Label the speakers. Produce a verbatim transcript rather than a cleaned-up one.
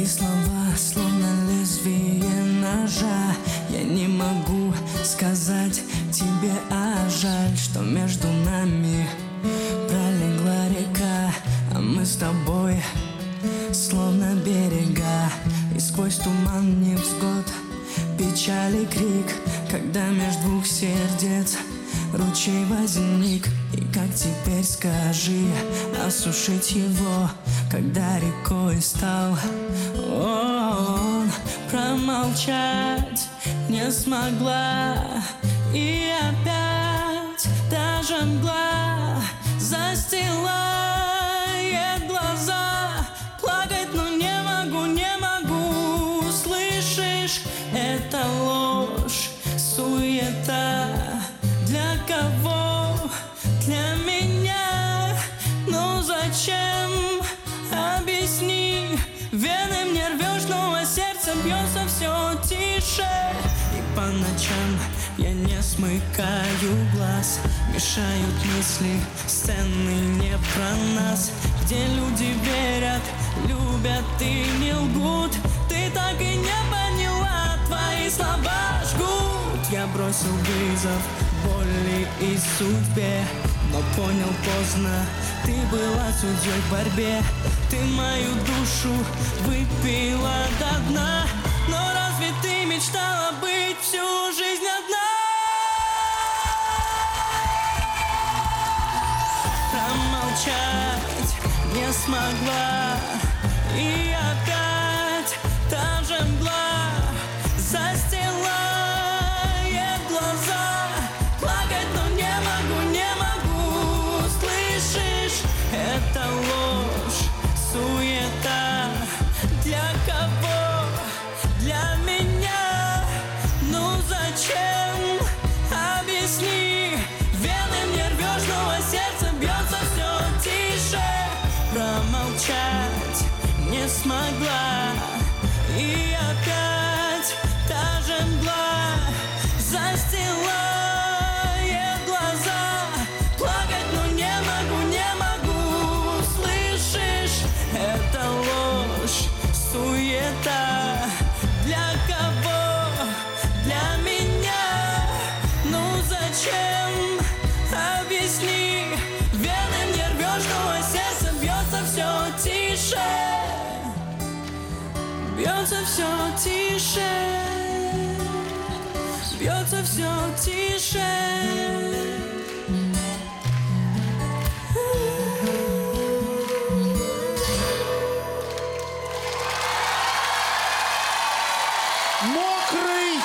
Speaker 1: слова, словно лезвие ножа. Я не могу сказать тебе, а жаль, что между нами пролегла река, а мы с тобой словно берега. И сквозь туман невзгод, печаль и крик, когда между двух сердец ручей возник. И как теперь, скажи, осушить его, когда рекой стал он? Промолчать не смогла, и опять даже мгла застилает глаза. Плакать, но не могу, не могу. Слышишь, это ложь, суета. Для кого? Для меня. Ну зачем? Объясни. Вены мне рвешь, но а сердце бьется все тише. И по ночам я не смыкаю глаз, мешают мысли, сцены не про нас, где люди верят, любят и не лгут. Ты так и не поняла, твои слова жгут. Я бросил вызов боли и судьбе, но понял поздно, ты была судьей в борьбе. Ты мою душу выпила до дна, но разве ты мечтала быть всю жизнь одна? Промолчать не смогла, и опять та же мгла застилает глаза. Плакать, но не могу, не могу. Слышишь, это ложь, суета. Для кого? Для меня. Ну зачем? Объясни. Вены мне рвешь, но а сердце бьется все тише. Промолчать не смогла, и опять та же мгла застилает глаза. Плакать, но не могу, не могу. Слышишь, это ложь, суета. Для кого? Для меня. Ну зачем? Объясни. Вены мне рвешь, но а сердце бьется все тише. Бьется все тише. Бьется все тише.